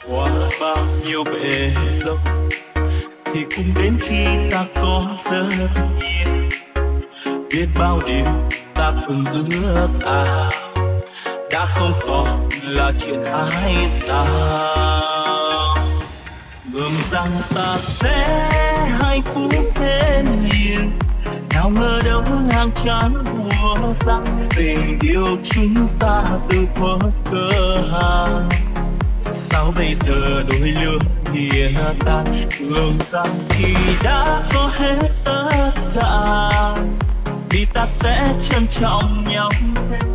qua bao nhiêu bể dâu thì cũng đến khi ta có rất nhiều, biết bao điều ta từng ước ao đã không còn là chuyện hay sao. Ngừng rằng ta sẽ hạnh phúc thêm nhiều, nào ngờ đâu ngang trái mùa rằng tình yêu chúng ta từ thuở cơ hàng. Sao bây giờ đôi lứa nghĩa ta tưởng rằng thì đã có hết tất cả, vì ta sẽ trân trọng nhau thêm